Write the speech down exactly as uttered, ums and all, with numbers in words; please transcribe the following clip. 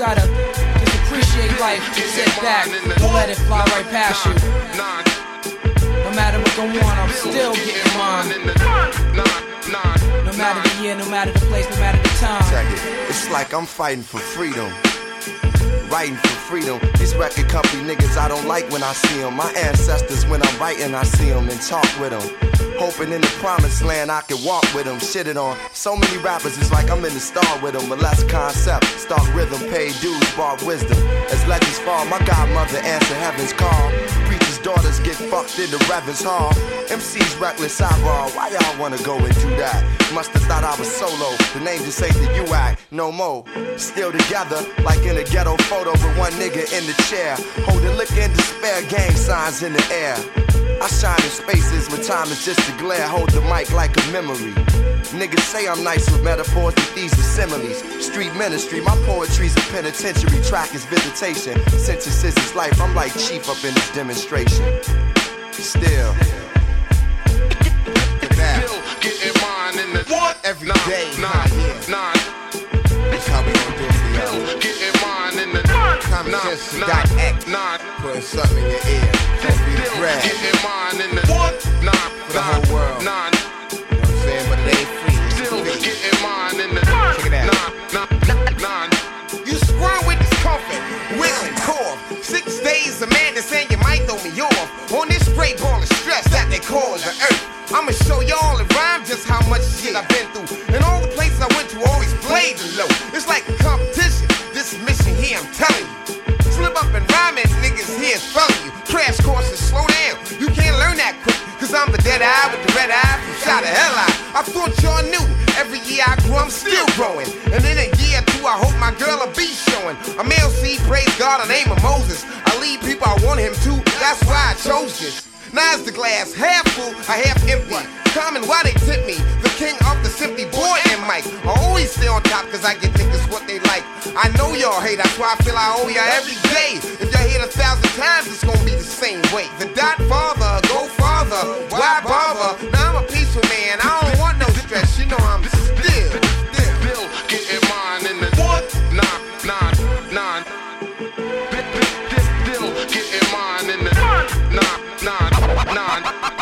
gotta just appreciate life, sit back, don't let it fly right past you. No matter what go on, I'm still getting mine. No matter the year, no matter the place, no matter the time. Check it. It's like I'm fighting for freedom. Writing for freedom. These record company niggas I don't like when I see them. My ancestors when I'm writing I see them and talk with them. Hoping in the promised land I can walk with them. Shitted on so many rappers, it's like I'm in the star with them. But less concept, stark rhythm, pay dues, bar wisdom. As legends fall, my godmother answer heaven's call. Preachers' daughters get fucked in the Reverend's hall. M C's reckless eyeball, why y'all wanna go and do that? Must've thought I was solo, the name just ain't the U A C, no more. Still together, like in a ghetto photo with one nigga in the chair. Holding liquor and despair, gang signs in the air. I shine in spaces where time is just a glare. Hold the mic like a memory. Niggas say I'm nice with metaphors, but these are similes. Street ministry, my poetry's a penitentiary. Track is visitation, sentences is life. I'm like chief up in this demonstration. Still Still getting mine in the what? Every nine, day, nine, yeah. nine. That's how we gon' do it for y'all. Still getting mine in the common sense dot X. Putting something in your ear. Don't be the bread. Getting mine in the what? Nine, for the whole world. Nine. You know what I'm saying? But it ain't free. It's Still free. Getting mine in the check it out. Nine, nine, nine. You squirm with discomfort, will and cough. Six days a man that's saying you might throw me off. On this spray ball of stress that they call the earth. I'ma show y'all in rhyme just how much shit I've been through. And all the places I went to always played the low. It's like a competition. This mission here, I'm telling you. Slip up and rhyme and niggas here is felling you. Crash courses, slow down. You can't learn that quick. Cause I'm the dead eye with the red eye from shot the hell out. I thought y'all knew. Every year I grew, I'm still growing. And in a year or two, I hope my girl will be showing. I'm L C, praise God, the name of Moses. I lead people I want him to. That's why I chose this. Now is the glass half full or half empty? Common, why they tip me? The king of the simply boy and Mike. I always stay on top cause I get niggas what they like. I know y'all hate, that's why I feel I owe y'all every day. If y'all hate a thousand times, it's gonna be the same way. The dot father, go farther, why bother? Now I'm a peaceful man, I don't want no stress. You know I'm still, still, still getting mine in the what? Nine, nine, nine. Still getting mine in the nine, nine, nine.